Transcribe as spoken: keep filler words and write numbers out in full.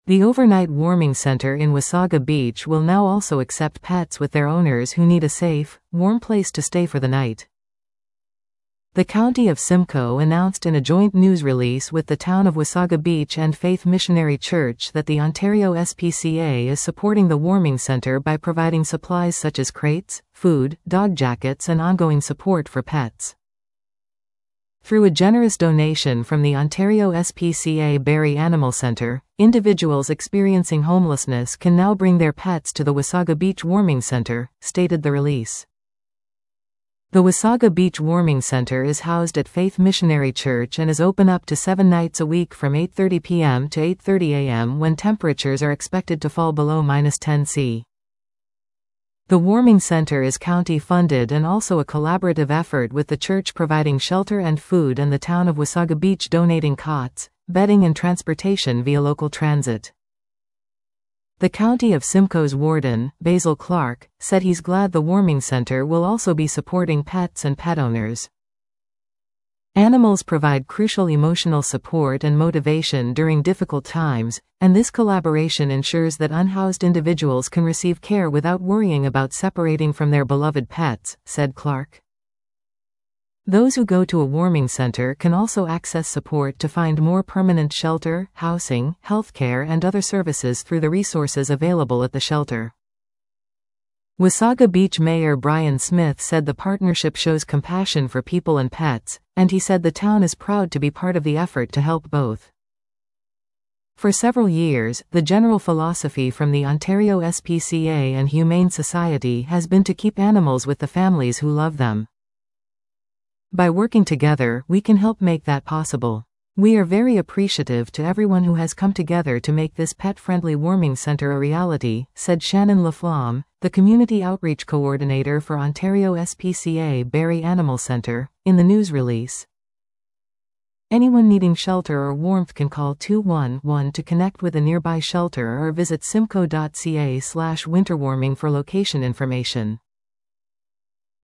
The overnight warming center in Wasaga Beach will now also accept pets with their owners who need a safe, warm place to stay for the night. The County of Simcoe announced in a joint news release with the town of Wasaga Beach and Faith Missionary Church that the Ontario S P C A is supporting the warming center by providing supplies such as crates, food, dog jackets and ongoing support for pets. Through a generous donation from the Ontario S P C A Barrie Animal Centre, individuals experiencing homelessness can now bring their pets to the Wasaga Beach Warming Centre, stated the release. The Wasaga Beach Warming Center is housed at Faith Missionary Church and is open up to seven nights a week from eight thirty p m to eight thirty a m when temperatures are expected to fall below minus ten Celsius. The Warming Center is county-funded and also a collaborative effort with the church providing shelter and food and the town of Wasaga Beach donating cots, bedding and transportation via local transit. The County of Simcoe's warden, Basil Clark, said he's glad the Warming Center will also be supporting pets and pet owners. Animals provide crucial emotional support and motivation during difficult times, and this collaboration ensures that unhoused individuals can receive care without worrying about separating from their beloved pets, said Clark. Those who go to a warming center can also access support to find more permanent shelter, housing, healthcare and other services through the resources available at the shelter. Wasaga Beach Mayor Brian Smith said the partnership shows compassion for people and pets, and he said the town is proud to be part of the effort to help both. For several years, the general philosophy from the Ontario S P C A and Humane Society has been to keep animals with the families who love them. By working together, we can help make that possible. We are very appreciative to everyone who has come together to make this pet-friendly warming center a reality, said Shannon Laflamme, the Community Outreach Coordinator for Ontario S P C A Barrie Animal Centre, in the news release. Anyone needing shelter or warmth can call two one one to connect with a nearby shelter or visit simcoe dot c a slash winterwarming for location information.